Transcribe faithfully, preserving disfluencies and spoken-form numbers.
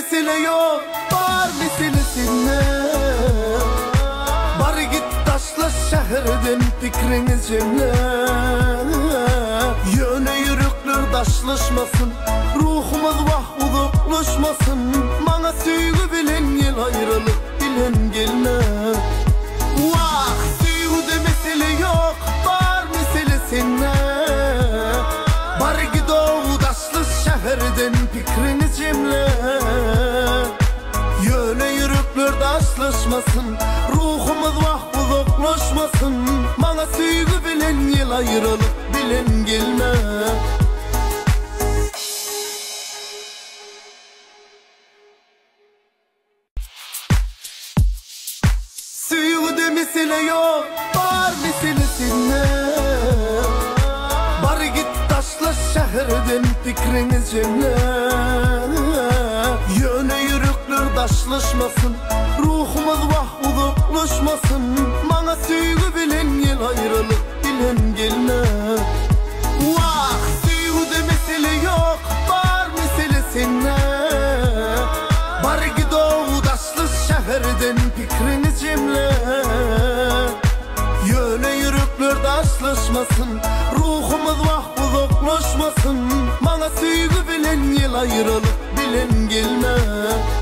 mesele yok, var meselesine. Bar git taşla şehirden fikrini cemle. Yöne yürükler daşlaşmasın, ruhumuz vah uzaklaşmasın. Bana süygü bilen yel ayrılık bilen gelme. Vah süygüde mesele yok, var meselesine. Bar git o daşlı şehirden fikrini cemle. Yöne yürükler daşlaşmasın, ruhumuz vah uzaklaşmasın. Bana süygü bilen yel ayrılık bilen gelme. Süygüde mesele yok, var meselesine. Bar git taşla şehirden fikrini cemle. Yöne yürükler daşlaşmasın, ruhumuz vah uzaklaşmasın. Bana süygü bilen yel ayrılık bilen gelme. Vah süygüde mesele yok, var meselesine. Bar git o daşlı şehirden fikrini cemle. Yöne yürükler daşlaşmasın, ruhumuz vah uzaklaşmasın. Bana süygü bilen yel ayrılık bilen gelme.